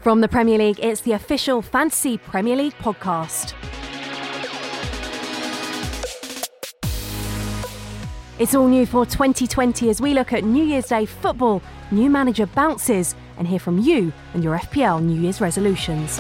From the Premier League, it's the official Fantasy Premier League podcast. It's all new for 2020 as we look at New Year's Day football, new manager bounces, and hear from you and your FPL New Year's resolutions.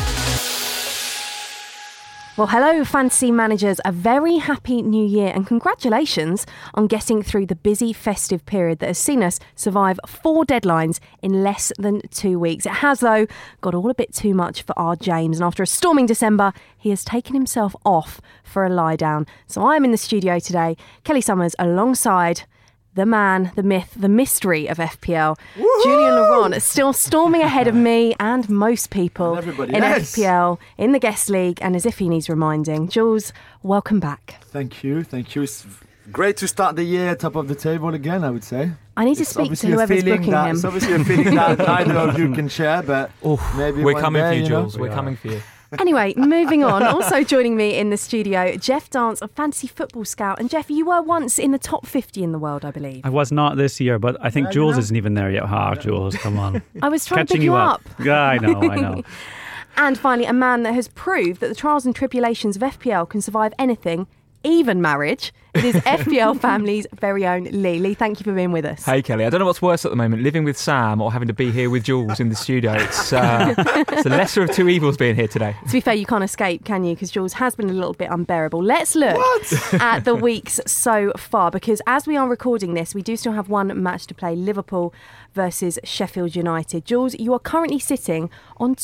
Well, hello, fantasy managers. A very happy new year and congratulations on getting through the busy festive period that has seen us survive 4 deadlines in less than 2 weeks. It has, though, got all a bit too much for our James, and after a storming December, he has taken himself off for a lie down. So I'm in the studio today, Kelly Summers, alongside the man, the myth, the mystery of FPL. Woo-hoo! Julian Laurent is still storming ahead of me and most people in FPL, in the guest league, and as if he needs reminding. Jules, welcome back. Thank you. It's great to start the year top of the table again, I would say. I need to speak to whoever's booking him. It's obviously a feeling that neither of you can share, but maybe we're coming for you, Jules. We're coming for you. Anyway, moving on. Also joining me in the studio, Jeff Dance, a fantasy football scout. And Jeff, you were once in the top 50 in the world, I believe. I was not this year, but I think Jules isn't even there yet. Jules, come on. I was trying to pick you up. Yeah, I know. And finally, a man that has proved that the trials and tribulations of FPL can survive anything, even marriage. It is FPL family's very own Lee. Lee, thank you for being with us. Hey, Kelly. I don't know what's worse at the moment, living with Sam or having to be here with Jules in the studio. It's the lesser of two evils being here today. To be fair, you can't escape, can you? Because Jules has been a little bit unbearable. Let's look at the weeks so far, because as we are recording this, we do still have one match to play, Liverpool versus Sheffield United. Jules, you are currently sitting on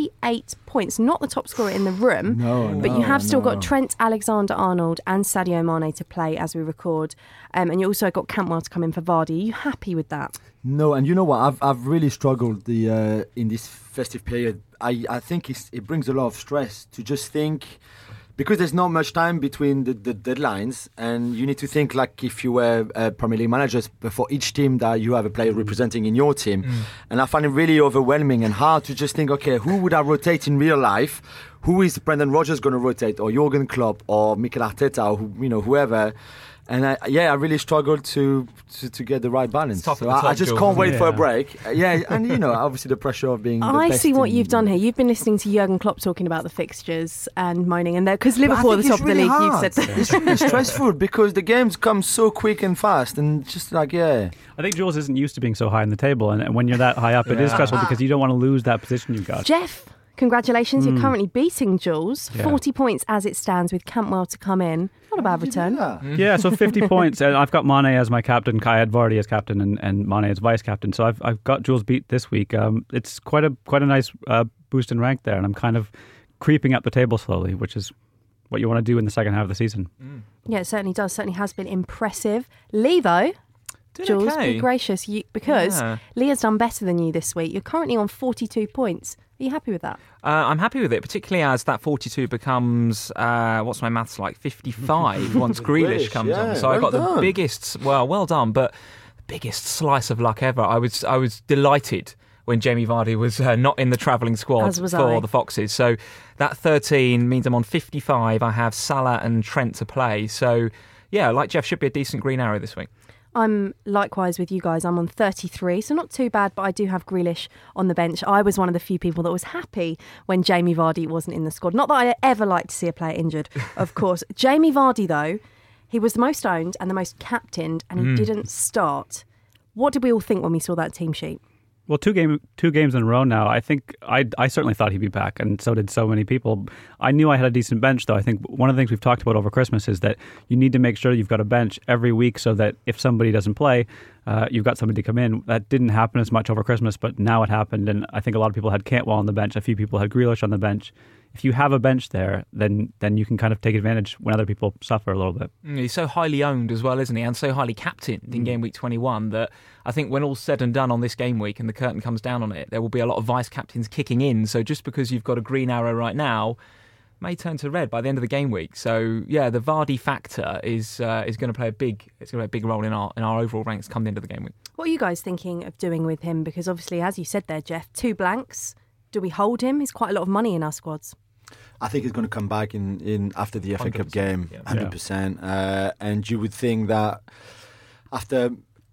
28 points, not the top scorer in the room, but you have still got Trent Alexander-Arnold and Sadio Mane to play as we record, and you also got Cantwell to come in for Vardy. Are you happy with that? No, and you know what? I've really struggled in this festive period. I think it brings a lot of stress to just think, because there's not much time between the deadlines, and you need to think like if you were Premier League managers for each team that you have a player representing in your team. And I find it really overwhelming and hard to just think, okay, who would I rotate in real life? Who is Brendan Rodgers going to rotate, or Jurgen Klopp, or Mikel Arteta, or whoever? And I really struggled to get the right balance. So I just can't wait for a break. And obviously the pressure of being. I see what you've done here. You've been listening to Jurgen Klopp talking about the fixtures and moaning, and because Liverpool are the top of the league, you've said that. It's really stressful because the games come so quick and fast, and just I think Jules isn't used to being so high in the table, and when you're that high up, it is stressful because you don't want to lose that position you've got. Jeff, congratulations, you're currently beating Jules. 40 points as it stands with Cantwell to come in. Not a bad return. Yeah, so 50 points. And I've got Mane as my captain, Kai had Vardy as captain, and Mane as vice captain. So I've got Jules beat this week. It's quite a nice boost in rank there, and I'm kind of creeping up the table slowly, which is what you want to do in the second half of the season. Yeah, it certainly does. Certainly has been impressive. Lee, though, Jules, be gracious, because Lee has done better than you this week. You're currently on 42 points. Are you happy with that? I'm happy with it, particularly as that 42 becomes, what's my maths like, 55 once Grealish comes on. So I got the biggest, well done, but the biggest slice of luck ever. I was delighted when Jamie Vardy was not in the travelling squad for the Foxes. So that 13 means I'm on 55. I have Salah and Trent to play. So yeah, like Jeff, should be a decent green arrow this week. I'm likewise with you guys. I'm on 33, so not too bad, but I do have Grealish on the bench. I was one of the few people that was happy when Jamie Vardy wasn't in the squad. Not that I ever like to see a player injured, of course. Jamie Vardy, though, he was the most owned and the most captained, and he didn't start. What did we all think when we saw that team sheet? Well, two games in a row now. I think I certainly thought he'd be back, and so did so many people. I knew I had a decent bench, though. I think one of the things we've talked about over Christmas is that you need to make sure you've got a bench every week so that if somebody doesn't play, you've got somebody to come in. That didn't happen as much over Christmas, but now it happened, and I think a lot of people had Cantwell on the bench. A few people had Grealish on the bench. If you have a bench there, then you can kind of take advantage when other people suffer a little bit. He's so highly owned as well, isn't he? And so highly captained in game week 21 that I think when all's said and done on this game week and the curtain comes down on it, there will be a lot of vice captains kicking in. So just because you've got a green arrow right now may turn to red by the end of the game week. So yeah, the Vardy factor is going to play a big role in our overall ranks come the end of the game week. What are you guys thinking of doing with him? Because obviously, as you said there, Jeff, 2 blanks. Do we hold him? He's quite a lot of money in our squads. I think he's going to come back in after the FA Cup game, 100%. And you would think that after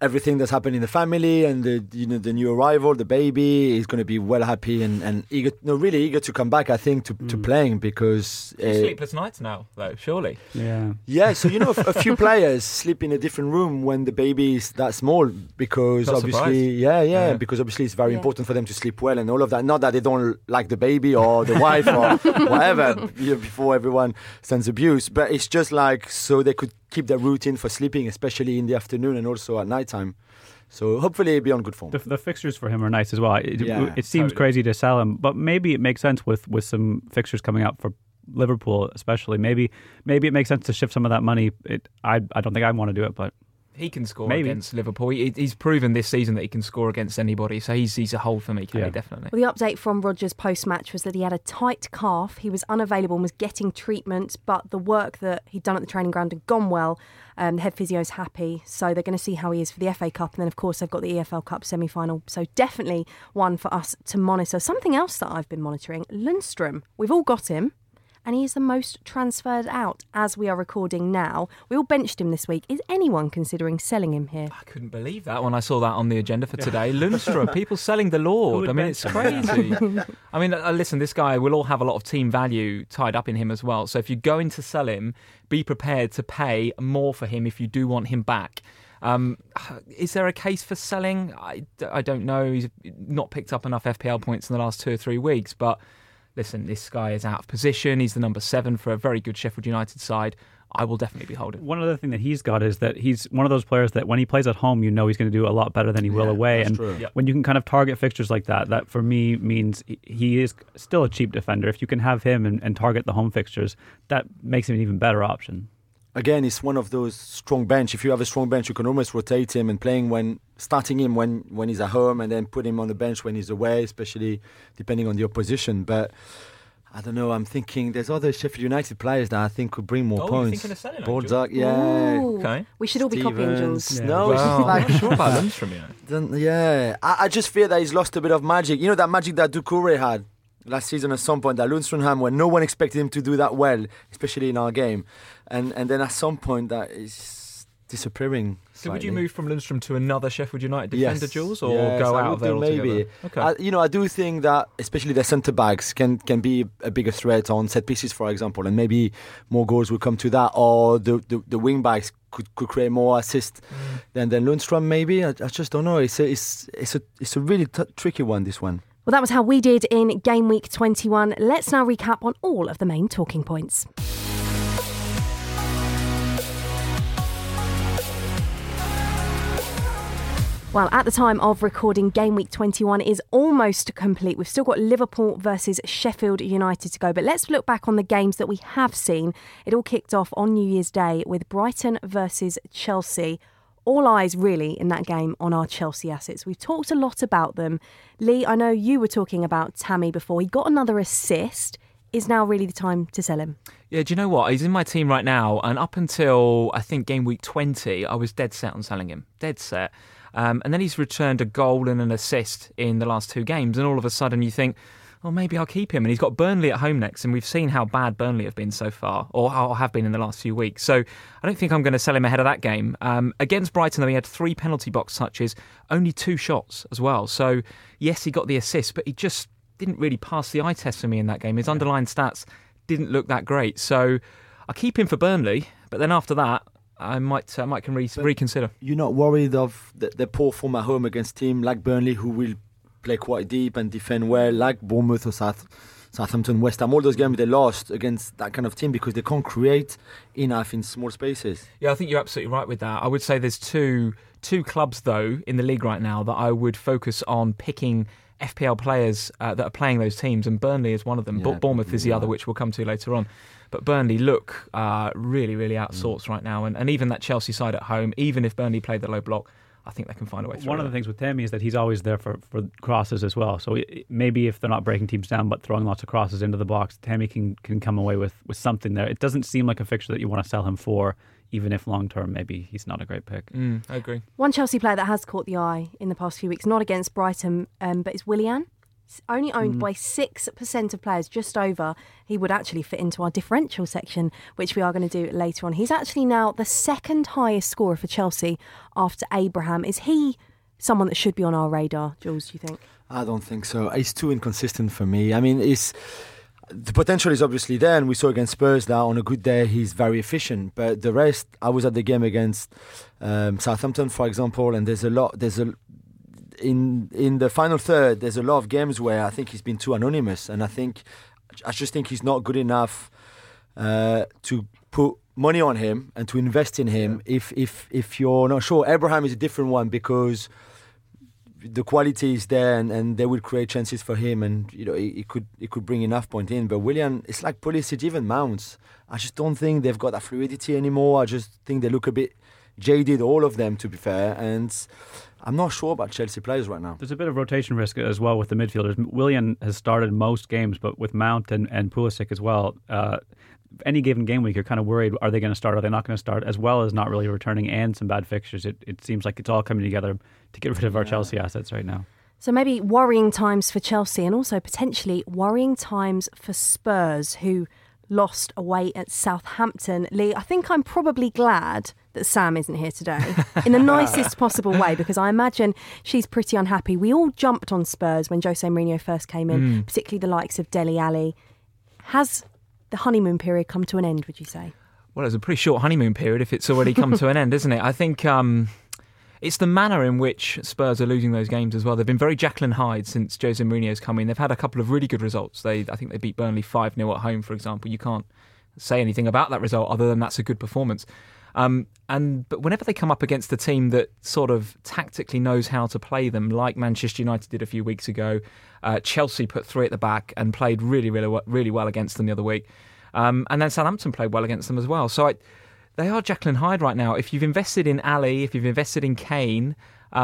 everything that's happened in the family and the new arrival, the baby. He's going to be well happy and eager, really eager to come back. I think to playing because sleepless nights now, though. Surely, yeah. So a few players sleep in a different room when the baby is that small because Not obviously, surprised. because obviously it's very important for them to sleep well and all of that. Not that they don't like the baby or the wife or whatever before everyone sends abuse, but it's just like so they could keep their routine for sleeping, especially in the afternoon and also at night time. So hopefully he'll be on good form. The fixtures for him are nice as well. It seems totally crazy to sell him, but maybe it makes sense with some fixtures coming up for Liverpool especially. Maybe it makes sense to shift some of that money. I don't think I want to do it, but he can score against Liverpool. He's proven this season that he can score against anybody. So he's a hold for me, Kelly, definitely. Well, the update from Rodgers post-match was that he had a tight calf. He was unavailable and was getting treatment, but the work that he'd done at the training ground had gone well. The head physio's happy, so they're going to see how he is for the FA Cup. And then, of course, they've got the EFL Cup semi-final. So definitely one for us to monitor. Something else that I've been monitoring, Lundstram. We've all got him. And he is the most transferred out as we are recording now. We all benched him this week. Is anyone considering selling him here? I couldn't believe that when I saw that on the agenda for today. Lundstram, people selling the Lord. I mean, it's crazy. I mean, listen, this guy will all have a lot of team value tied up in him as well. So if you're going to sell him, be prepared to pay more for him if you do want him back. Is there a case for selling? I don't know. He's not picked up enough FPL points in the last 2 or 3 weeks, but listen, this guy is out of position. He's the number 7 for a very good Sheffield United side. I will definitely be holding. One other thing that he's got is that he's one of those players that when he plays at home, he's going to do a lot better than he will away. And when you can kind of target fixtures like that for me means he is still a cheap defender. If you can have him and target the home fixtures, that makes him an even better option. Again, it's one of those strong bench. If you have a strong bench, you can almost rotate him and starting him when he's at home and then put him on the bench when he's away, especially depending on the opposition. But I don't know. I'm thinking there's other Sheffield United players that I think could bring more points. You're thinking of selling Balzac, yeah. Ooh. Okay. We should all be copying Jules. Yeah. No, it's just like I'm not sure about Lundstram, yeah. I just fear that he's lost a bit of magic. You know that magic that Doucouré had last season at some point, that Lundstram had when no one expected him to do that well, especially in our game. And then at some point that is disappearing slightly. So would you move from Lundstram to another Sheffield United defender, Jules, or go out of there maybe. altogether? Okay. I do think that especially the centre-backs can be a bigger threat on set pieces, for example, and maybe more goals will come to that, or the wing-backs could create more assists than Lundstram, maybe. I just don't know. It's a really tricky one, this one. Well, that was how we did in Game Week 21. Let's now recap on all of the main talking points. Well, at the time of recording, Game Week 21 is almost complete. We've still got Liverpool versus Sheffield United to go. But let's look back on the games that we have seen. It all kicked off on New Year's Day with Brighton versus Chelsea. All eyes really in that game on our Chelsea assets. We've talked a lot about them. Lee, I know you were talking about Tammy before. He got another assist. Is now really the time to sell him? Yeah, do you know what? He's in my team right now. And up until, I think, Game Week 20, I was dead set on selling him. Dead set. And then he's returned a goal and an assist in the last 2 games. And all of a sudden you think, well, maybe I'll keep him. And he's got Burnley at home next, and we've seen how bad Burnley have been so far, or have been in the last few weeks. So I don't think I'm going to sell him ahead of that game. Against Brighton, though, he had 3 penalty box touches, only 2 shots as well. So yes, he got the assist, but he just didn't really pass the eye test for me in that game. His underlying stats didn't look that great. So I'll keep him for Burnley, but then after that, I might reconsider. You're not worried of the poor form at home against team like Burnley, who will play quite deep and defend well, like Bournemouth or Southampton, West Ham. All those games they lost against that kind of team because they can't create enough in small spaces. Yeah, I think you're absolutely right with that. I would say there's two clubs, though, in the league right now that I would focus on picking FPL players that are playing those teams, and Burnley is one of them. Yeah, Bournemouth is the other, which we'll come to later on. But Burnley look really, really out of sorts right now. And even that Chelsea side at home, even if Burnley played the low block, I think they can find a way through. One of the things with Tammy is that he's always there for crosses as well. So maybe if they're not breaking teams down but throwing lots of crosses into the box, Tammy can come away with something there. It doesn't seem like a fixture that you want to sell him for, even if long-term maybe he's not a great pick. I agree. One Chelsea player that has caught the eye in the past few weeks, not against Brighton, but it's Willian. only owned by 6% of players, just over. He would actually fit into our differential section, which we are going to do later on. He's actually now the second highest scorer for Chelsea after Abraham. Is he someone that should be on our radar, Jules, do you think? I don't think so. He's too inconsistent for me. I mean, the potential is obviously there, and we saw against Spurs that on a good day he's very efficient. But the rest, I was at the game against Southampton, for example, and in the final third, there's a lot of games where I think he's been too anonymous, and I just think he's not good enough to put money on him and to invest in him. If you're not sure, Abraham is a different one because the quality is there, and they will create chances for him, and he could bring enough point in. But Willian, it's like Pulisic, even Mount. I just don't think they've got that fluidity anymore. I just think they look a bit jaded, all of them, to be fair, and I'm not sure about Chelsea players right now. There's a bit of rotation risk as well with the midfielders. Willian has started most games, but with Mount and Pulisic as well, any given game week, you're kind of worried, are they going to start, are they not going to start, as well as not really returning and some bad fixtures. It seems like it's all coming together to get rid of our Chelsea assets right now. So maybe worrying times for Chelsea, and also potentially worrying times for Spurs, who lost away at Southampton. Lee, I think I'm probably glad that Sam isn't here today in the nicest possible way, because I imagine she's pretty unhappy. We all jumped on Spurs when Jose Mourinho first came in, particularly the likes of Dele Alli. Has the honeymoon period come to an end, would you say? Well, it's a pretty short honeymoon period if it's already come to an end, isn't it? I think it's the manner in which Spurs are losing those games as well. They've been very Jekyll and Hyde since Jose Mourinho's come in. They've had a couple of really good results. I think they beat Burnley 5-0 at home, for example. You can't say anything about that result other than that's a good performance. But whenever they come up against a team that sort of tactically knows how to play them, like Manchester United did a few weeks ago, Chelsea put 3 at the back and played really, really, really well against them the other week. And then Southampton played well against them as well. So they are Jekyll and Hyde right now. If you've invested in Ali, if you've invested in Kane,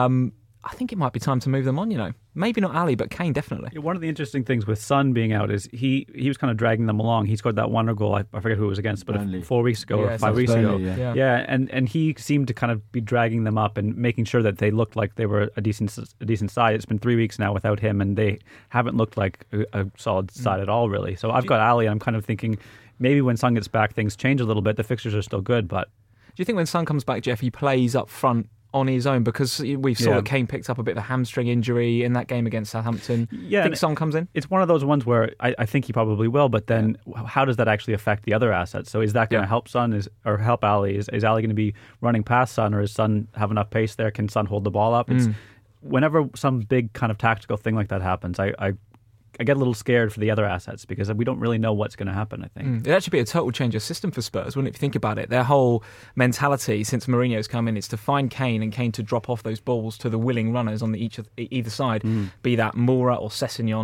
I think it might be time to move them on, Maybe not Ali, but Kane definitely. One of the interesting things with Son being out is he was kind of dragging them along. He scored that wonder goal, I forget who it was against, but 4 weeks ago or 5 weeks ago. Yeah, and he seemed to kind of be dragging them up and making sure that they looked like they were a decent side. It's been 3 weeks now without him, and they haven't looked like a solid side at all, really. So I've got Ali, and I'm kind of thinking maybe when Son gets back, things change a little bit. The fixtures are still good, but... Do you think when Son comes back, Jeff, he plays up front on his own? Because we saw that Kane picked up a bit of a hamstring injury in that game against Southampton. I think Son comes in? It's one of those ones where I think he probably will, but then how does that actually affect the other assets? So is that going to help Son or help Ali? Is Ali going to be running past Son, or does Son have enough pace there? Can Son hold the ball up? It's whenever some big kind of tactical thing like that happens, I get a little scared for the other assets because we don't really know what's going to happen, I think. It'd actually be a total change of system for Spurs, wouldn't it, if you think about it? Their whole mentality since Mourinho's come in is to find Kane and Kane to drop off those balls to the willing runners on either side, be that Moura or Sessegnon.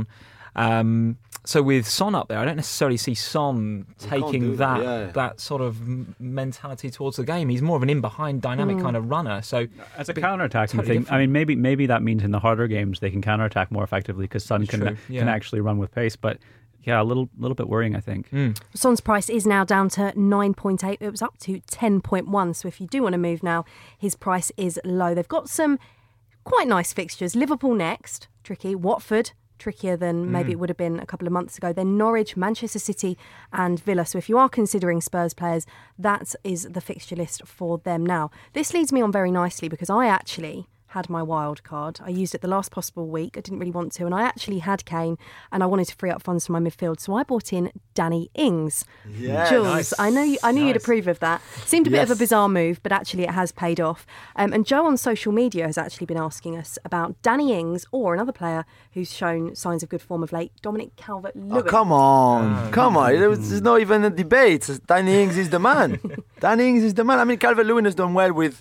So with Son up there, I don't necessarily see Son taking that sort of mentality towards the game. He's more of an in-behind dynamic kind of runner. So as a counter-attacking thing, different. I mean, maybe that means in the harder games they can counter-attack more effectively because Son can actually run with pace. But yeah, a little bit worrying, I think. Son's price is now down to 9.8. It was up to 10.1. So if you do want to move now, his price is low. They've got some quite nice fixtures. Liverpool next, tricky. Watford, trickier than maybe it would have been a couple of months ago. Then Norwich, Manchester City and Villa. So if you are considering Spurs players, that is the fixture list for them now. This leads me on very nicely because I actually had my wild card. I used it the last possible week. I didn't really want to, and I actually had Kane and I wanted to free up funds for my midfield, so I bought in Danny Ings. Yeah, Jules, nice. I knew you'd approve of that. Seemed a bit of a bizarre move, but actually it has paid off. And Joe on social media has actually been asking us about Danny Ings or another player who's shown signs of good form of late, Dominic Calvert-Lewin. Oh, come on. There's not even a debate. Danny Ings is the man. Danny Ings is the man. I mean, Calvert-Lewin has done well with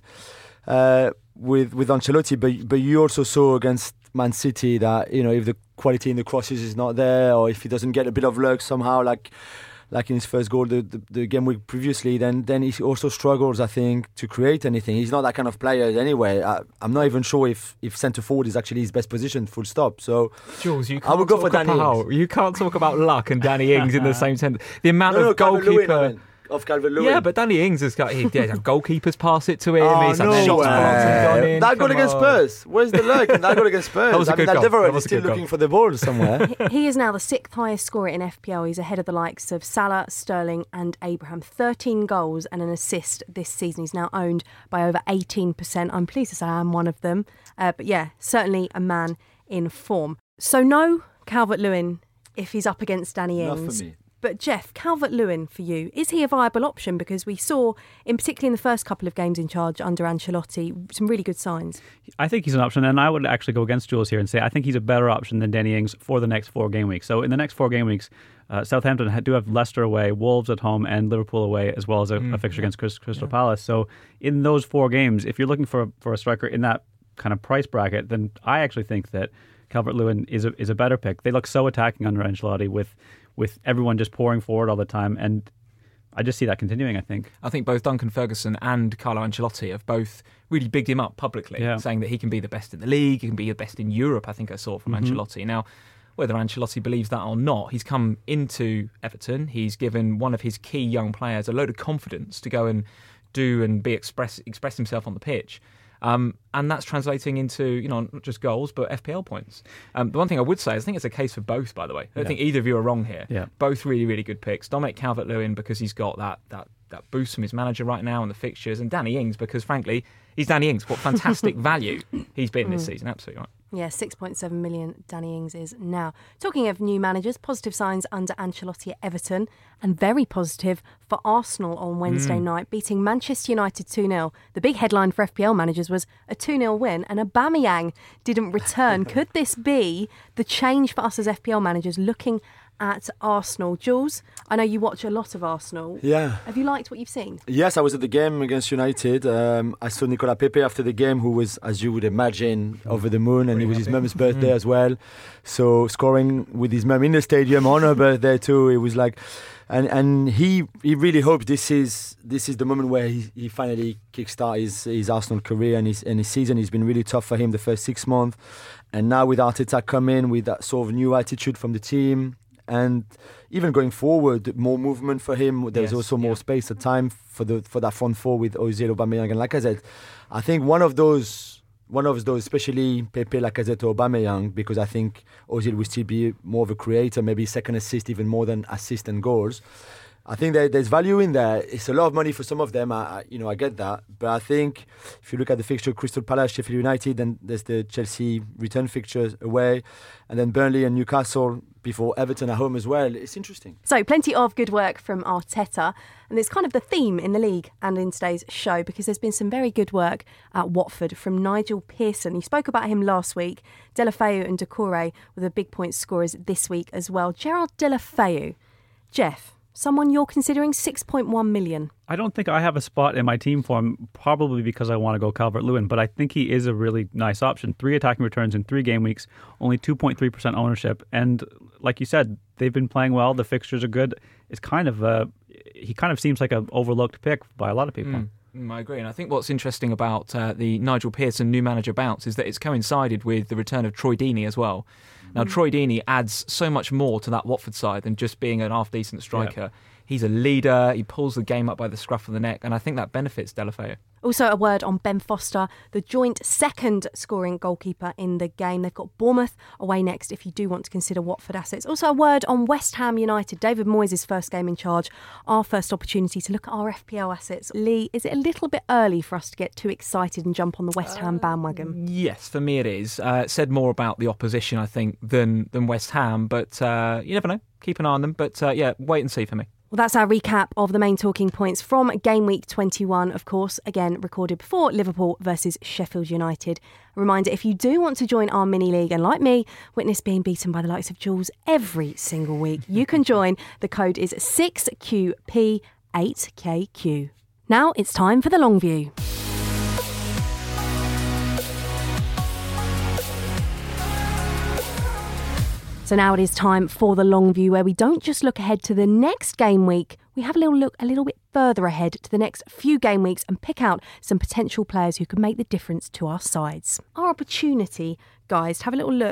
Ancelotti, but you also saw against Man City that if the quality in the crosses is not there, or if he doesn't get a bit of luck somehow, like in his first goal the game week previously, then he also struggles, I think, to create anything. He's not that kind of player anyway. I'm not even sure if centre forward is actually his best position, full stop. So Jules, I would go for Danny Ings. You can't talk about luck and Danny Ings in the same sentence. The amount of goalkeeper of Calvert-Lewin. Yeah, but Danny Ings has got goalkeepers pass it to him. He's had no shots way. gone in. That goal against Spurs. Where's the luck? That goal against Spurs. That was a good goal. Alderweireld That was is a still good looking goal. for the ball somewhere. He is now the 6th highest scorer in FPL. He's ahead of the likes of Salah, Sterling and Abraham. 13 goals and an assist this season. He's now owned by over 18%. I'm pleased to say I'm one of them. But yeah, certainly a man in form. So no Calvert-Lewin if he's up against Danny Ings. Not for me. But Jeff, Calvert-Lewin for you, is he a viable option? Because we saw, particularly in the first couple of games in charge under Ancelotti, some really good signs. I think he's an option, and I would actually go against Jules here and say I think he's a better option than Danny Ings for the next 4 game weeks. So in the next 4 game weeks, Southampton do have Leicester away, Wolves at home, and Liverpool away, as well as a fixture against Crystal Palace. So in those 4 games, if you're looking for a striker in that kind of price bracket, then I actually think that Calvert-Lewin is a better pick. They look so attacking under Ancelotti with everyone just pouring forward all the time, and I just see that continuing, I think. I think both Duncan Ferguson and Carlo Ancelotti have both really bigged him up publicly, saying that he can be the best in the league, he can be the best in Europe, I think I saw from Ancelotti. Now, whether Ancelotti believes that or not, he's come into Everton, he's given one of his key young players a load of confidence to go and do and express himself on the pitch. And that's translating into, not just goals, but FPL points. The one thing I would say is I think it's a case for both, by the way. I don't think either of you are wrong here. Yeah. Both really, really good picks. Dominic Calvert-Lewin because he's got that boost from his manager right now and the fixtures, and Danny Ings because, frankly, he's Danny Ings. What fantastic value he's been this season. Absolutely right. Yeah, 6.7 million Danny Ings is now. Talking of new managers, positive signs under Ancelotti at Everton and very positive for Arsenal on Wednesday night, beating Manchester United 2-0. The big headline for FPL managers was a 2-0 win and Aubameyang didn't return. Could this be the change for us as FPL managers looking at Arsenal? Jules, I know you watch a lot of Arsenal. Yeah. Have you liked what you've seen? Yes, I was at the game against United. I saw Nicolas Pepe after the game, who was, as you would imagine, over the moon, and it was his mum's birthday as well. So scoring with his mum in the stadium on her birthday too, it was like, and he really hoped this is the moment where he finally kickstart his Arsenal career and his season. It's been really tough for him the first 6 months, and now with Arteta coming with that sort of new attitude from the team. And even going forward, more movement for him. There's also more space at time for that front four with Ozil, Aubameyang, and Lacazette. I think one of those, especially Pepe, Lacazette, or Aubameyang, because I think Ozil will still be more of a creator, maybe second assist even more than assist and goals. I think there's value in there. It's a lot of money for some of them. I get that, but I think if you look at the fixture, Crystal Palace, Sheffield United, then there's the Chelsea return fixtures away, and then Burnley and Newcastle before Everton at home as well. It's interesting. So plenty of good work from Arteta, and it's kind of the theme in the league and in today's show because there's been some very good work at Watford from Nigel Pearson. You spoke about him last week. Deulofeu and Doucouré were the big point scorers this week as well. Gerard Deulofeu, Jeff, someone you're considering, 6.1 million. I don't think I have a spot in my team for him, probably because I want to go Calvert-Lewin, but I think he is a really nice option. 3 attacking returns in 3 game weeks, only 2.3% ownership, and like you said, they've been playing well, the fixtures are good. It's kind of he kind of seems like an overlooked pick by a lot of people. I agree, and I think what's interesting about the Nigel Pearson new manager bounce is that it's coincided with the return of Troy Deeney as well. Now, Troy Deeney adds so much more to that Watford side than just being an half-decent striker. Yeah. He's a leader, he pulls the game up by the scruff of the neck, and I think that benefits Deulofeu. Also a word on Ben Foster, the joint second scoring goalkeeper in the game. They've got Bournemouth away next if you do want to consider Watford assets. Also a word on West Ham United, David Moyes' first game in charge, our first opportunity to look at our FPL assets. Lee, is it a little bit early for us to get too excited and jump on the West Ham bandwagon? Yes, for me it is. It said more about the opposition, I think, than West Ham, but you never know. Keep an eye on them, but wait and see for me. Well, that's our recap of the main talking points from Game Week 21, of course, again, recorded before Liverpool versus Sheffield United. A reminder, if you do want to join our mini-league and, like me, witness being beaten by the likes of Jules every single week, you can join. The code is 6QP8KQ. Now it's time for the long view. So now it is time for the long view, where we don't just look ahead to the next game week, we have a little look a little bit further ahead to the next few game weeks and pick out some potential players who could make the difference to our sides. Our opportunity, guys, to have a little look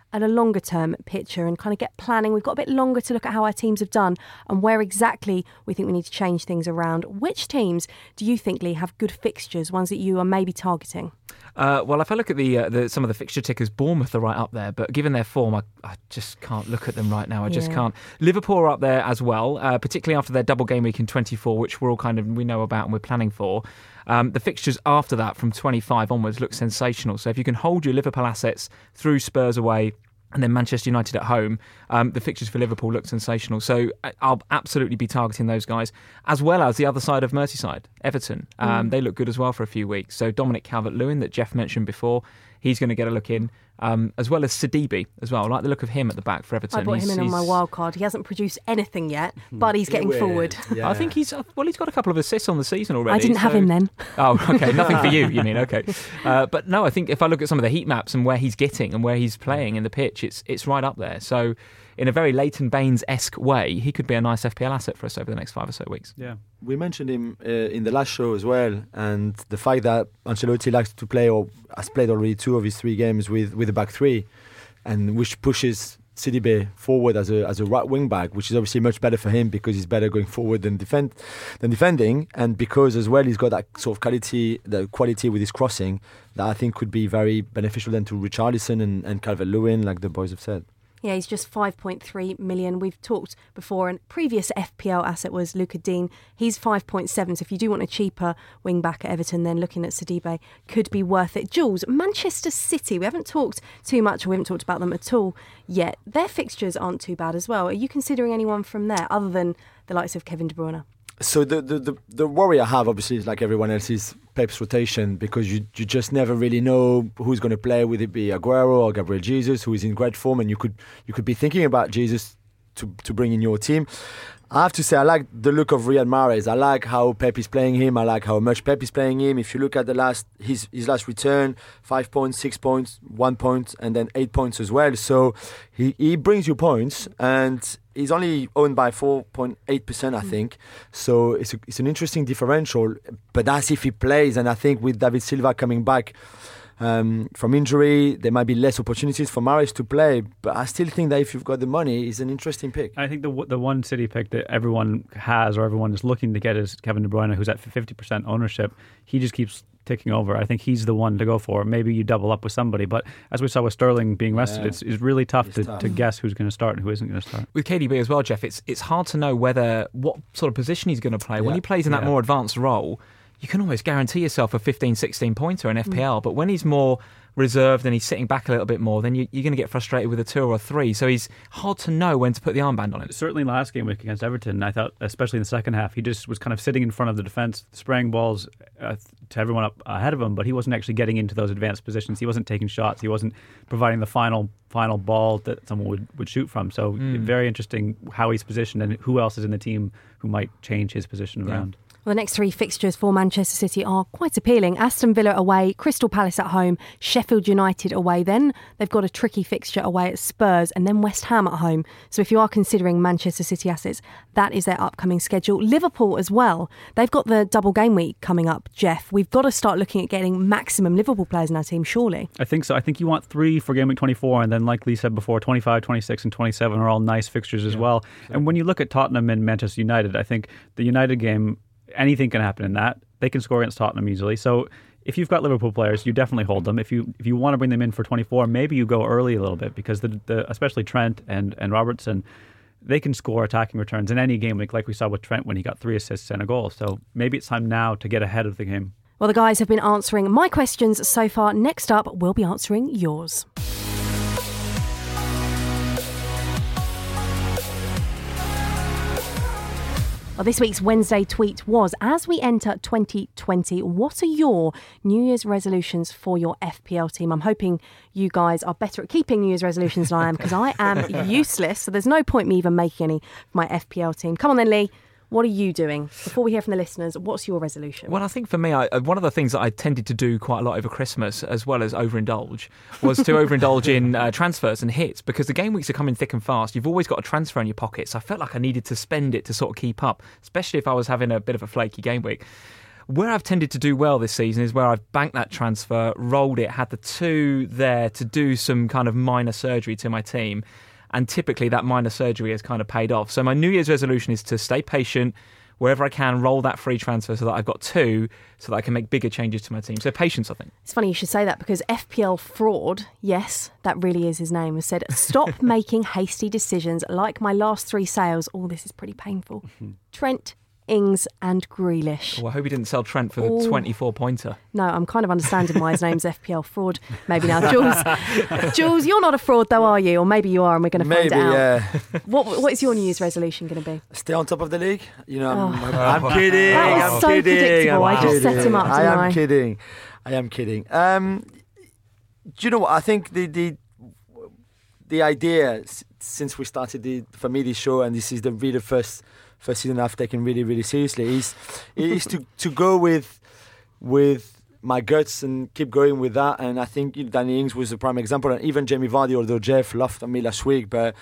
at a longer term picture and kind of get planning. We've got a bit longer to look at how our teams have done and where exactly we think we need to change things around. Which teams do you think, Lee, have good fixtures, ones that you are maybe targeting? Well, if I look at some of the fixture tickers, Bournemouth are right up there, but given their form, I just can't look at them right now. I just can't. Liverpool are up there as well, particularly after their double game week in 24, which we're all we know about and we're planning for. The fixtures after that, from 25 onwards, look sensational. So if you can hold your Liverpool assets through Spurs away and then Manchester United at home, the fixtures for Liverpool look sensational. So I'll absolutely be targeting those guys, as well as the other side of Merseyside, Everton. They look good as well for a few weeks. So Dominic Calvert-Lewin, that Jeff mentioned before, he's going to get a look in, as well as Sidibe as well. I like the look of him at the back for Everton. I brought him in on my wild card. He hasn't produced anything yet, but he's getting forward. Yeah. I think he's got a couple of assists on the season already. I didn't have him then. Oh, okay. Nothing for you mean? Okay. But no, I think if I look at some of the heat maps and where he's getting and where he's playing in the pitch, it's right up there. So in a very Leighton Baines-esque way, he could be a nice FPL asset for us over the next 5 or so weeks. Yeah. We mentioned him in the last show as well, and the fact that Ancelotti likes to play, or has played already 2 of his 3 games with a back 3, and which pushes Sidibe forward as a right wing back, which is obviously much better for him because he's better going forward than defending, and because as well he's got that sort of quality with his crossing that I think could be very beneficial then to Richarlison and Calvert-Lewin, like the boys have said. Yeah, he's just 5.3 million. We've talked before, and previous FPL asset was Luca Dean. He's 5.7, so if you do want a cheaper wing-back at Everton, then looking at Sidibe could be worth it. Jules, Manchester City, we haven't talked too much, or we haven't talked about them at all yet. Their fixtures aren't too bad as well. Are you considering anyone from there, other than the likes of Kevin De Bruyne? So the worry I have, obviously, is like everyone else, is Pep's rotation, because you just never really know who's going to play. Would it be Aguero or Gabriel Jesus, who is in great form, and you could be thinking about Jesus to bring in your team. I have to say, I like the look of Riyad Mahrez. I like how Pep is playing him. I like how much Pep is playing him. If you look at his last return, 5 points, 6 points, 1 point, and then 8 points as well. So he brings you points, and he's only owned by 4.8%, I think. So it's an interesting differential. But that's if he plays, and I think with David Silva coming back from injury, there might be less opportunities for Mahrez to play, but I still think that if you've got the money, it's an interesting pick. I think the one City pick that everyone has, or everyone is looking to get, is Kevin De Bruyne, who's at 50% ownership. He just keeps ticking over. I think he's the one to go for. Maybe you double up with somebody, but as we saw with Sterling being rested, it's really tough to guess who's going to start and who isn't going to start. With KDB as well, Jeff, it's hard to know what sort of position he's going to play. When he plays in that more advanced role, you can almost guarantee yourself a 15, 16 pointer in FPL. But when he's more reserved and he's sitting back a little bit more, then you're going to get frustrated with a 2 or a 3. So he's hard to know when to put the armband on him. Certainly last game week against Everton, I thought, especially in the second half, he just was kind of sitting in front of the defence, spraying balls to everyone up ahead of him, but he wasn't actually getting into those advanced positions. He wasn't taking shots. He wasn't providing the final ball that someone would shoot from. So very interesting how he's positioned and who else is in the team who might change his position around. Well, the next 3 fixtures for Manchester City are quite appealing. Aston Villa away, Crystal Palace at home, Sheffield United away. Then they've got a tricky fixture away at Spurs, and then West Ham at home. So if you are considering Manchester City assets, that is their upcoming schedule. Liverpool as well. They've got the double game week coming up, Jeff. We've got to start looking at getting maximum Liverpool players in our team, surely. I think so. I think you want 3 for game week 24, and then, like Lee said before, 25, 26 and 27 are all nice fixtures as well. Exactly. And when you look at Tottenham and Manchester United, I think the United game, anything can happen in that. They can score against Tottenham easily. So if you've got Liverpool players, you definitely hold them. If you want to bring them in for 24, maybe you go early a little bit, because the especially Trent and Robertson, they can score attacking returns in any game week, like we saw with Trent when he got 3 assists and a goal. So maybe it's time now to get ahead of the game. Well, the guys have been answering my questions so far. Next up, we'll be answering yours. Well, this week's Wednesday tweet was, as we enter 2020, what are your New Year's resolutions for your FPL team? I'm hoping you guys are better at keeping New Year's resolutions than I am, because I am useless. So there's no point me even making any for my FPL team. Come on then, Lee. What are you doing? Before we hear from the listeners, what's your resolution? Well, I think for me, one of the things that I tended to do quite a lot over Christmas, as well as overindulge, was to overindulge in transfers and hits, because the game weeks are coming thick and fast. You've always got a transfer in your pocket, so I felt like I needed to spend it to sort of keep up, especially if I was having a bit of a flaky game week. Where I've tended to do well this season is where I've banked that transfer, rolled it, had the 2 there to do some kind of minor surgery to my team. And typically that minor surgery has kind of paid off. So my New Year's resolution is to stay patient, wherever I can, roll that free transfer so that I've got 2 so that I can make bigger changes to my team. So patience, I think. It's funny you should say that because FPL Fraud, yes, that really is his name, has said, stop making hasty decisions like my last 3 sales. Oh, this is pretty painful. Trent, Ings and Grealish. Oh, I hope he didn't sell Trent for the 24-pointer. No, I'm kind of understanding why his name's FPL Fraud. Maybe now. Jules, you're not a fraud though, are you? Or maybe you are and we're going to find it out. Yeah. What is your New Year's resolution going to be? Stay on top of the league. I'm kidding. That was so predictable. I just set him up, didn't I? I am kidding. Do you know what? I think the idea, since we started the Family Show, and this is the really first season I've taken really, really seriously, is to go with my guts and keep going with that. And I think Danny Ings was a prime example, and even Jamie Vardy, although Jeff laughed at me last week. But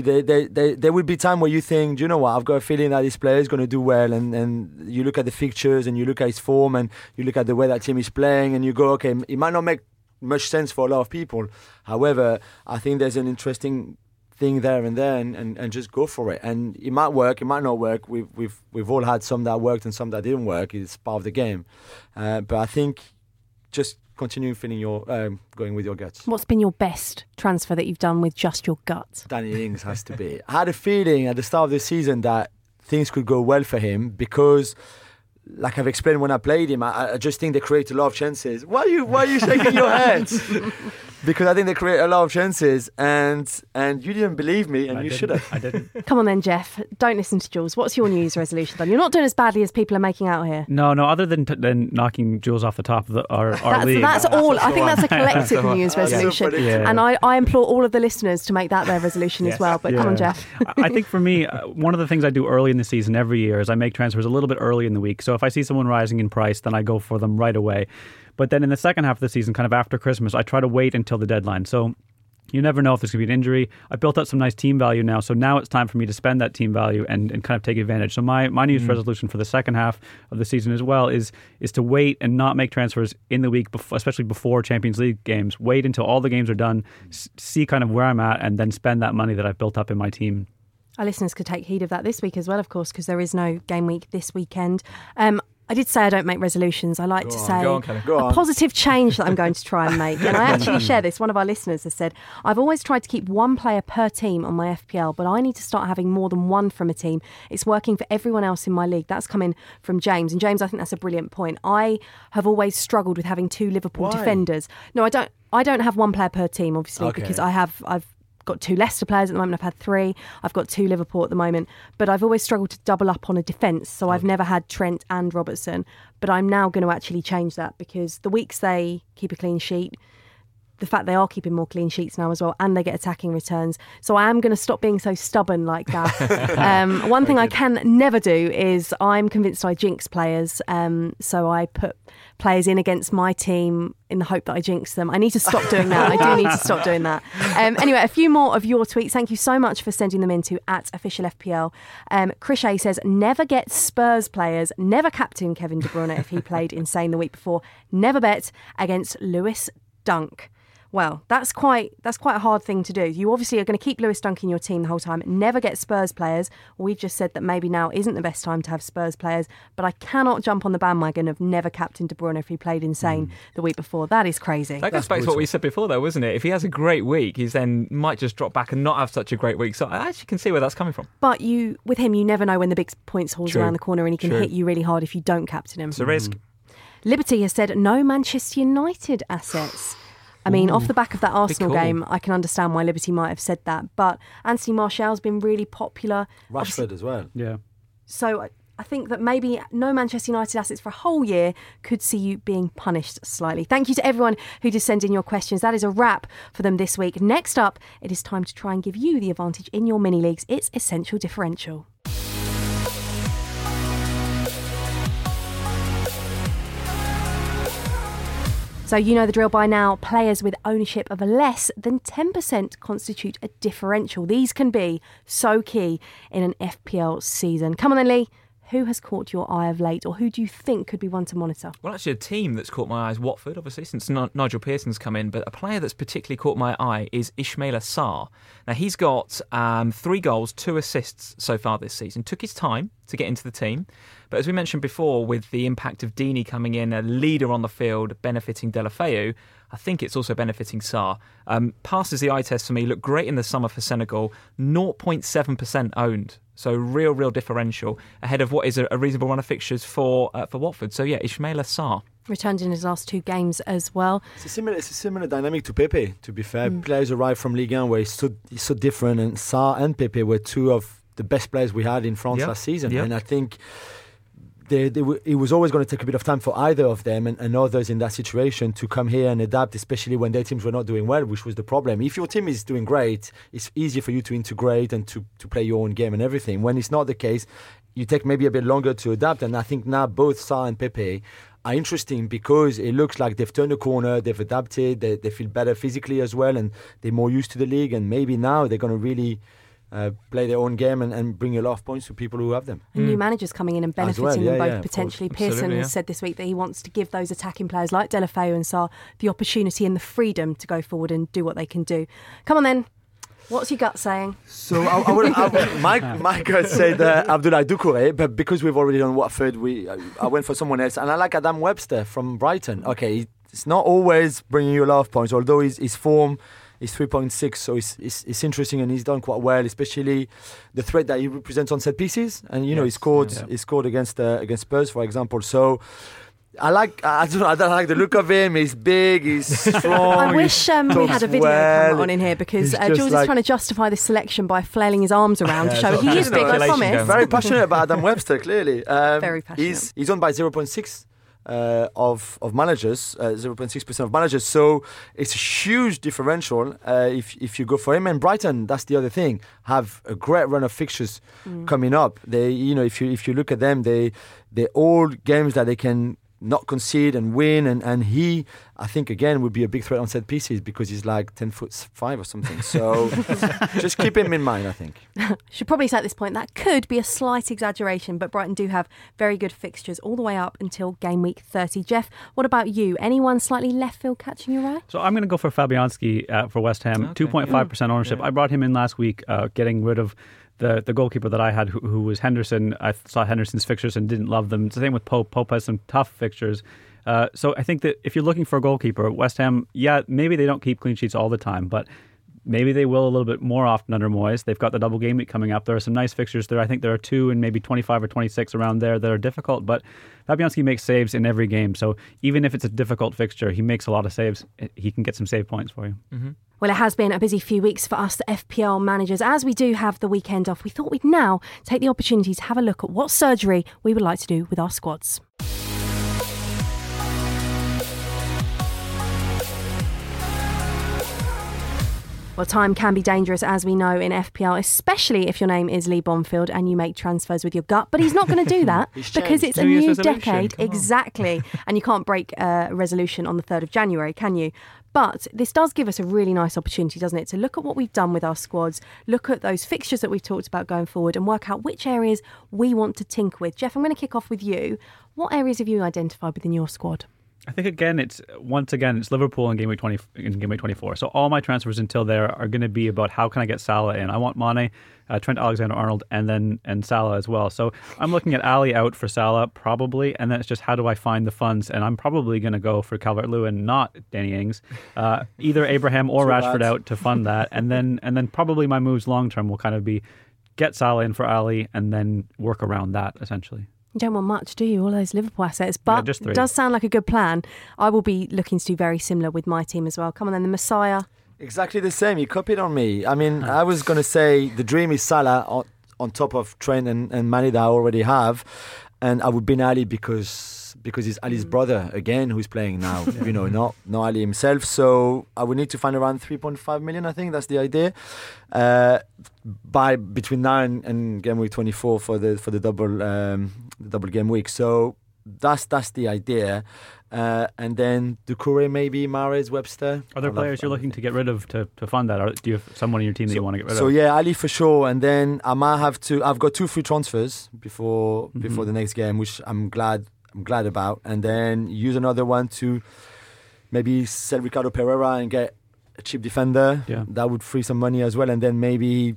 there will be time where you think, do you know what, I've got a feeling that this player is going to do well, and you look at the fixtures and you look at his form and you look at the way that team is playing and you go, okay, it might not make much sense for a lot of people. However, I think there's an interesting thing there and just go for it. And it might work, it might not work. We've all had some that worked and some that didn't work. It's part of the game. But I think just continue feeling going with your guts. What's been your best transfer that you've done with just your gut? Danny Ings has to be. I had a feeling at the start of the season that things could go well for him because, like I've explained when I played him, I just think they create a lot of chances. Why are you shaking your head? Because I think they create a lot of chances, and you didn't believe me, and you should have. I didn't. Come on then, Jeff. Don't listen to Jules. What's your New Year's resolution then? You're not doing as badly as people are making out here. No. Other than knocking Jules off the top of our league. That's all. I think that's a collective New Year's resolution, Yeah. and I implore all of the listeners to make that their resolution as well. But come on, Jeff. I think for me, one of the things I do early in the season every year is I make transfers a little bit early in the week. So if I see someone rising in price, then I go for them right away. But then in the second half of the season, kind of after Christmas, I try to wait until the deadline. So you never know if there's going to be an injury. I built up some nice team value now. So now it's time for me to spend that team value and kind of take advantage. So my New Year's resolution for the second half of the season as well is to wait and not make transfers in the week, especially before Champions League games. Wait until all the games are done, see kind of where I'm at, and then spend that money that I've built up in my team. Our listeners could take heed of that this week as well, of course, because there is no game week this weekend. I did say I don't make resolutions. I like to say a positive change that I'm going to try and make. And I actually share this. One of our listeners has said, I've always tried to keep one player per team on my FPL, but I need to start having more than one from a team. It's working for everyone else in my league. That's coming from James. And James, I think that's a brilliant point. I have always struggled with having 2 Liverpool defenders. No, I don't have one player per team, obviously, because I've got 2 Leicester players at the moment. I've had 3. I've got 2 Liverpool at the moment, but I've always struggled to double up on a defence, so I've never had Trent and Robertson. But I'm now going to actually change that because the weeks they keep a clean sheet, the fact they are keeping more clean sheets now as well, and they get attacking returns. So I am going to stop being so stubborn like that. One thing I can never do is I'm convinced I jinx players. So I put players in against my team in the hope that I jinx them. I need to stop doing that. I do need to stop doing that. Anyway, a few more of your tweets. Thank you so much for sending them in to @officialfpl. Krishay says, never get Spurs players, never captain Kevin De Bruyne if he played insane the week before, never bet against Lewis Dunk. Well, that's quite a hard thing to do. You obviously are going to keep Lewis Dunk in your team the whole time. Never get Spurs players. We've just said that maybe now isn't the best time to have Spurs players, but I cannot jump on the bandwagon of never captain De Bruyne if he played insane the week before. That is crazy. That goes back to what we said before, though, wasn't it? If he has a great week, he then might just drop back and not have such a great week. So I actually can see where that's coming from. But with him, you never know when the big points haul's around the corner, and he can hit you really hard if you don't captain him. It's a risk. Liberty has said no Manchester United assets. I mean, off the back of that Arsenal game, I can understand why Liberty might have said that. But Anthony Martial's been really popular. Rashford as well. Yeah. So I think that maybe no Manchester United assets for a whole year could see you being punished slightly. Thank you to everyone who did send in your questions. That is a wrap for them this week. Next up, it is time to try and give you the advantage in your mini leagues. It's Essential Differential. So you know the drill by now. Players with ownership of less than 10% constitute a differential. These can be so key in an FPL season. Come on then, Lee. who has caught your eye of late, or who do you think could be one to monitor? Well, actually, a team that's caught my eye is Watford, obviously, since Nigel Pearson's come in. But a player that's particularly caught my eye is Ismaila Sarr. Now, he's got 3 goals, 2 assists so far this season. Took his time to get into the team. But as we mentioned before, with the impact of Deeney coming in, a leader on the field, benefiting Deulofeu, I think it's also benefiting Sarr. Passes the eye test for me, looked great in the summer for Senegal, 0.7% owned. So real differential ahead of what is a reasonable run of fixtures for Watford. So yeah, Ismaila Sarr. Returned in his last 2 games as well. It's a similar dynamic to Pepe, to be fair. Players arrived from Ligue 1 where it's so different, and Sarr and Pepe were 2 of the best players we had in France last season. And I think it was always going to take a bit of time for either of them and others in that situation to come here and adapt, especially when their teams were not doing well, which was the problem. If your team is doing great, it's easier for you to integrate and to play your own game and everything. When it's not the case, you take maybe a bit longer to adapt. And I think now both Sarr and Pepe are interesting because it looks like they've turned a corner, they've adapted, they feel better physically as well, and they're more used to the league. And maybe now they're going to really play their own game and bring a lot of points to people who have them. And new managers coming in and benefiting them both potentially. Pearson has said this week that he wants to give those attacking players like Deulofeu and Sarr the opportunity and the freedom to go forward and do what they can do. Come on then. What's your gut saying? So my gut said Abdoulaye Doucouré, but because we've already done Watford, I went for someone else, and I like Adam Webster from Brighton. Okay, it's not always bringing you a lot of points, although his form is 3.6, so it's interesting, and he's done quite well, especially the threat that he represents on set pieces, and he scored against Spurs, for example. So I don't like the look of him. He's big, he's strong. I wish we had a video camera on in here, because Jules is trying to justify this selection by flailing his arms around to show he is big, I promise. Very passionate about Adam Webster, clearly. Very passionate. He's owned by 0.6 of managers, 0.6% of managers. So it's a huge differential if you go for him. And Brighton, that's the other thing, have a great run of fixtures coming up. They, if you look at them, they're all games that they can not concede and win, and he, I think, again, would be a big threat on set pieces because he's like 10'5" or something. So just keep him in mind, I think. Should probably say at this point that could be a slight exaggeration, but Brighton do have very good fixtures all the way up until game week 30. Jeff, what about you? Anyone slightly left field catching your eye? So I'm going to go for Fabianski for West Ham. 2.5% ownership. I brought him in last week, getting rid of the goalkeeper that I had, who was Henderson. I saw Henderson's fixtures and didn't love them. It's the same with Pope. Pope has some tough fixtures. So I think that if you're looking for a goalkeeper, West Ham, maybe they don't keep clean sheets all the time, but maybe they will a little bit more often under Moyes. They've got the double game week coming up. There are some nice fixtures there. I think there are 2 and maybe 25 or 26 around there that are difficult, but Fabianski makes saves in every game. So even if it's a difficult fixture, he makes a lot of saves. He can get some save points for you. Mm-hmm. Well, it has been a busy few weeks for us, the FPL managers. As we do have the weekend off, we thought we'd now take the opportunity to have a look at what surgery we would like to do with our squads. Well, time can be dangerous, as we know, in FPL, especially if your name is Lee Bonfield and you make transfers with your gut. But he's not going to do that because it's a new decade. Exactly. And you can't break a resolution on the 3rd of January, can you? But this does give us a really nice opportunity, doesn't it, to look at what we've done with our squads, look at those fixtures that we've talked about going forward, and work out which areas we want to tinker with. Jeff, I'm going to kick off with you. What areas have you identified within your squad? I think it's Liverpool in game week 24. So all my transfers until there are going to be about how can I get Salah in. I want Mane, Trent Alexander-Arnold, and Salah as well. So I'm looking at Ali out for Salah probably, and then it's just how do I find the funds? And I'm probably going to go for Calvert-Lewin, not Danny Ings, either Abraham or Rashford out to fund that, and then probably my moves long term will kind of be get Salah in for Ali and then work around that essentially. You don't want much, do you? All those Liverpool assets. But it does sound like a good plan. I will be looking to do very similar with my team as well. Come on then, the Messiah. Exactly the same. You copied on me. I mean, I was going to say the dream is Salah on top of Trent and Mane that I already have. And I would bin Ali because it's Ali's brother, again, who's playing now. Not Ali himself. So I would need to find around 3.5 million, I think. That's the idea. By between 9 and game week 24 for the double game week. So that's the idea. And then Doucouré, maybe, Mahrez, Webster. Are there players you're looking to get rid of to fund that? Or do you have someone in your team that you want to get rid of? So yeah, Ali for sure. And then I might have to. I've got 2 free transfers before the next game, which I'm glad about. And then use another one to maybe sell Ricardo Pereira and get a cheap defender. Yeah. That would free some money as well. And then maybe,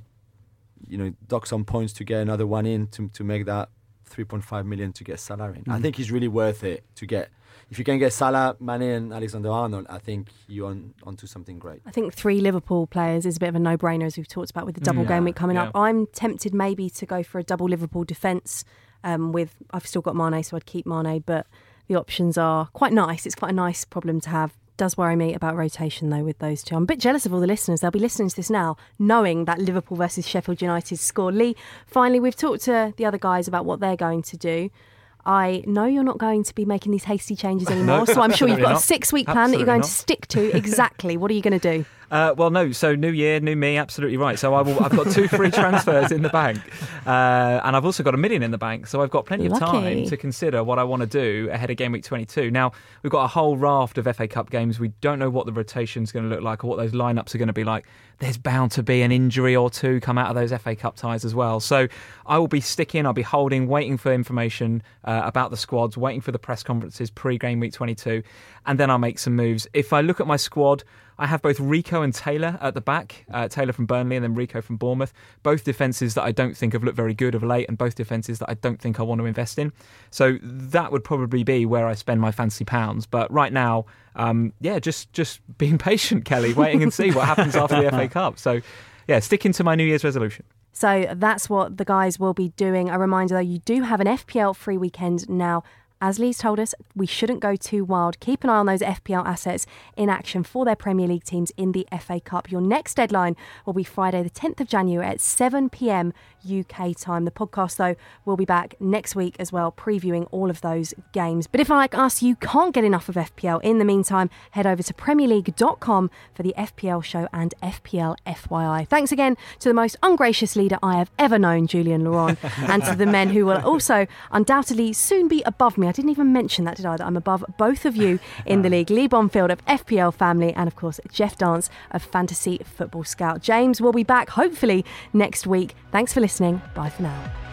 dock some points to get another one in to make that 3.5 million to get Salah in. I think it's really worth it to get. If you can get Salah, Mane and Alexander-Arnold, I think you're onto something great. I think 3 Liverpool players is a bit of a no-brainer, as we've talked about with the double game week coming up. I'm tempted maybe to go for a double Liverpool defence. I've still got Mane, so I'd keep Mane, but the options are quite nice. It's quite a nice problem to have. Does worry me about rotation, though, with those two. I'm a bit jealous of all the listeners. They'll be listening to this now, knowing that Liverpool versus Sheffield United score. Lee, finally, we've talked to the other guys about what they're going to do. I know you're not going to be making these hasty changes anymore, so I'm sure you've got a 6-week plan that you're going to stick to. Exactly. What are you going to do? So new year, new me, absolutely right. So I've got 2 free transfers in the bank, and I've also got $1 million in the bank. So I've got plenty of time to consider what I want to do ahead of game week 22. Now, we've got a whole raft of FA Cup games. We don't know what the rotation's going to look like or what those lineups are going to be like. There's bound to be an injury or 2 come out of those FA Cup ties as well. So I will be sticking, I'll be holding, waiting for information about the squads, waiting for the press conferences pre-game week 22, and then I'll make some moves. If I look at my squad, I have both Rico and Taylor at the back, Taylor from Burnley and then Rico from Bournemouth, both defences that I don't think have looked very good of late and both defences that I don't think I want to invest in. So that would probably be where I spend my fancy pounds. But right now, just being patient, Kelly, waiting and see what happens after the FA Cup. So yeah, sticking to my New Year's resolution. So that's what the guys will be doing. A reminder, though, you do have an FPL free weekend now. As Lee's told us, we shouldn't go too wild. Keep an eye on those FPL assets in action for their Premier League teams in the FA Cup. Your next deadline will be Friday the 10th of January at 7 p.m. UK time. The podcast, though, will be back next week as well, previewing all of those games. But if, like us, you can't get enough of FPL, in the meantime, head over to premierleague.com for the FPL show and FPL FYI. Thanks again to the most ungracious leader I have ever known, Julian Laurent, and to the men who will also undoubtedly soon be above me. I didn't even mention that, did I? That I'm above both of you in the league. Lee Bonfield of FPL Family and, of course, Jeff Dance of Fantasy Football Scout. James will be back, hopefully, next week. Thanks for listening. Bye for now.